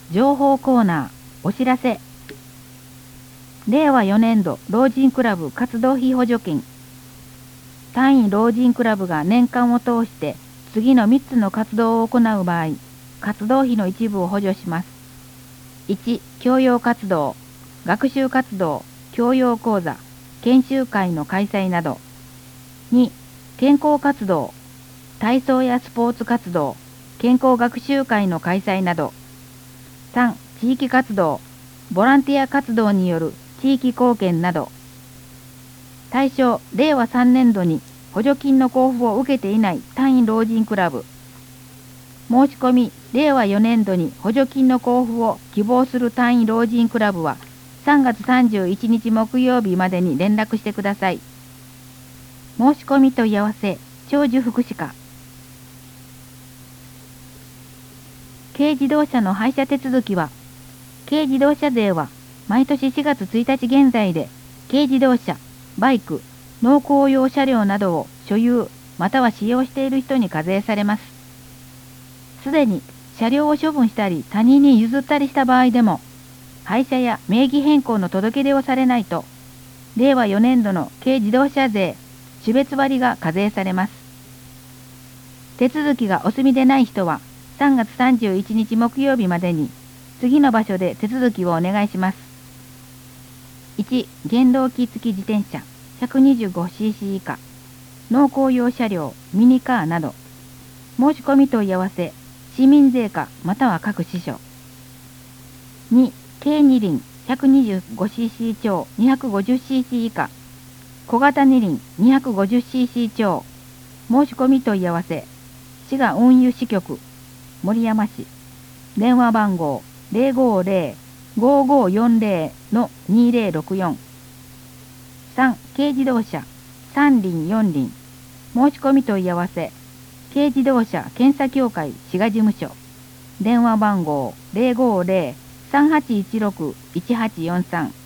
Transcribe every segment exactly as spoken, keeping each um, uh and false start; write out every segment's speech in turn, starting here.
情報コーナーお知らせ。れいわよねん度老人クラブ活動費補助金。単位老人クラブが年間を通して次のみっつの活動を行う場合、活動費の一部を補助します。いち. 教養活動、学習活動、教養講座、研修会の開催など。に. 健康活動、体操やスポーツ活動、健康学習会の開催など。さん. 地域活動、ボランティア活動による地域貢献など。対象、れいわさんねん度に補助金の交付を受けていない単位老人クラブ。申し込み、れいわよねん度に補助金の交付を希望する単位老人クラブはさんがつさんじゅういちにち木曜日までに連絡してください。申し込み問い合わせ、長寿福祉課。軽自動車の廃車手続きは、軽自動車税は毎年しがつついたち現在で、軽自動車、バイク、農耕用車両などを所有または使用している人に課税されます。すでに車両を処分したり他人に譲ったりした場合でも、廃車や名義変更の届け出をされないと、れいわよねん度の軽自動車税種別割が課税されます。手続きがお済みでない人は、さんがつさんじゅういちにち木曜日までに次の場所で手続きをお願いします。いち. 原動機付き自転車 ひゃくにじゅうごシーシー 以下、農耕用車両、ミニカーなど。申し込み問い合わせ、市民税課または各支所。に. 軽二輪 ひゃくにじゅうごシーシー 超 にひゃくごじゅうシーシー 以下、小型二輪 にひゃくごじゅうシーシー 超。申し込み問い合わせ、滋賀運輸支局守山市。電話番号 ゼロごゼロ ごごよんゼロ にゼロろくよん。さん. 軽自動車三輪四輪。申し込み問い合わせ、軽自動車検査協会滋賀事務所。電話番号 ゼロごゼロ さんはちいちろく いちはちよんさん。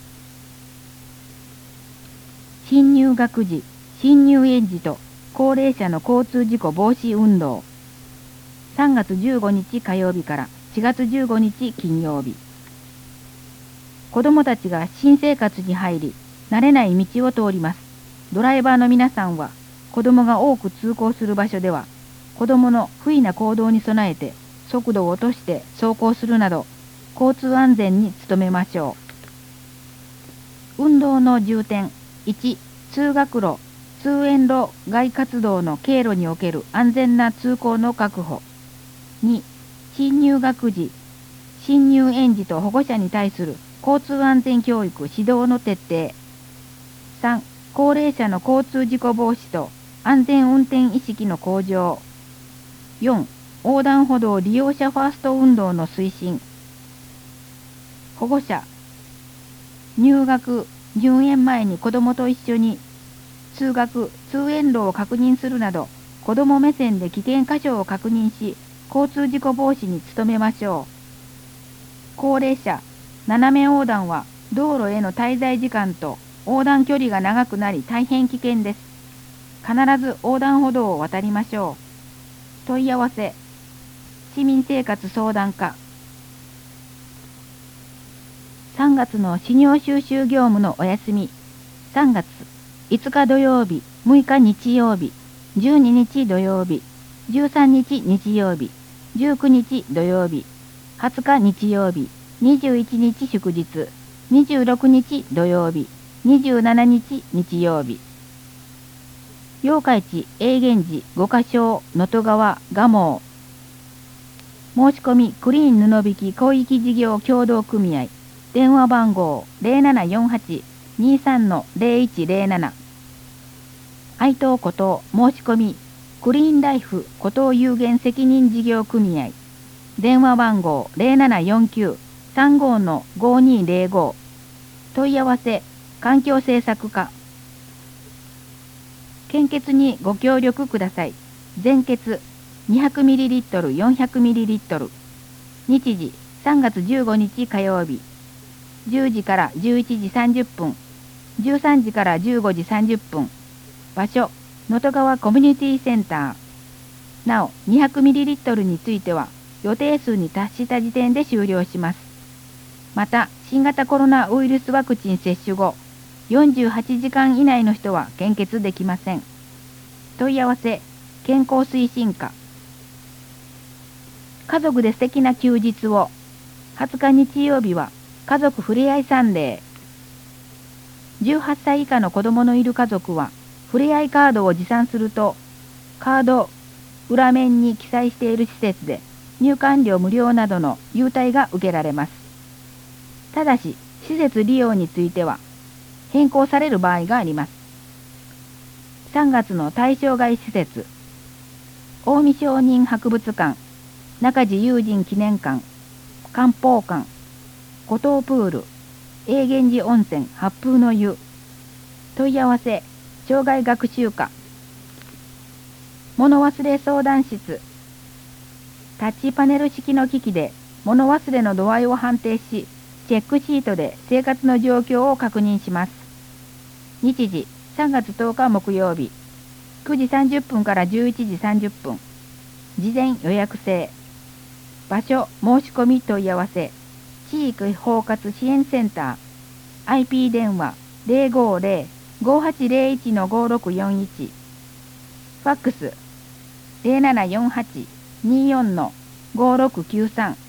新入学時、新入園児と高齢者の交通事故防止運動。さんがつじゅうごにち火曜日からしがつじゅうごにち金曜日。子どもたちが新生活に入り、慣れない道を通ります。ドライバーの皆さんは、子どもが多く通行する場所では、子どもの不意な行動に備えて速度を落として走行するなど、交通安全に努めましょう。運動の重点。いち. 通学路、通園路外活動の経路における安全な通行の確保。に. 新入学時、新入園児と保護者に対する交通安全教育指導の徹底。さん. 高齢者の交通事故防止と安全運転意識の向上。よん. 横断歩道利用者ファースト運動の推進。保護者、入学、入園前に子どもと一緒に通学、通園路を確認するなど、子ども目線で危険箇所を確認し、交通事故防止に努めましょう。高齢者、斜め横断は道路への滞在時間と横断距離が長くなり大変危険です。必ず横断歩道を渡りましょう。問い合わせ、市民生活相談課。さんがつの資料収集業務のお休み。さんがついつか土曜日、むいか日曜日、じゅうににち土曜日、じゅうさんにち日曜日、じゅうくにち土曜日、はつか日曜日、にじゅういちにち祝日、にじゅうろくにち土曜日、にじゅうしちにち日曜日。八日市永源寺五箇所能登川蒲生。申し込みクリーン布引き広域事業協同組合。電話番号 ゼロななよんはち にさん ゼロいちゼロなな。愛東古東申し込みクリーンライフ古東有限責任事業組合。電話番号 ゼロななよんきゅう さんご ごにゼロご。問い合わせ環境政策課。献血にご協力ください。全血 にひゃくミリリットル よんひゃくミリリットル。日時さんがつじゅうごにち火曜日。じゅうじからじゅういちじさんじゅっぷん、じゅうさんじからじゅうごじさんじゅっぷん。場所、能登川コミュニティセンター。なお、にひゃくミリリットル については、 予定数に達した時点で終了します。また、新型コロナウイルスワクチン接種後、よんじゅうはちじかん以内の人は献血できません。問い合わせ、健康推進課。家族で素敵な休日を。はつか日曜日は家族ふれあいサンデー。じゅうはっさい以下の子供のいる家族は、ふれあいカードを持参すると、カード裏面に記載している施設で入館料無料などの優待が受けられます。ただし、施設利用については変更される場合があります。さんがつの対象外施設、近江商人博物館、中地友人記念館、漢方館、五島プール、永源寺温泉八風の湯。問い合わせ、障害学習課。物忘れ相談室。タッチパネル式の機器で物忘れの度合いを判定し、チェックシートで生活の状況を確認します。日時、さんがつとおか木曜日、くじさんじゅっぷんからじゅういちじさんじゅっぷん。事前予約制。場所、申し込み問い合わせ、地域包括支援センター。アイピー 電話 ゼロごゼロ ごはちゼロいち ごろくよんいち。ファックスゼロななよんはち にーよん ごろくきゅうさん。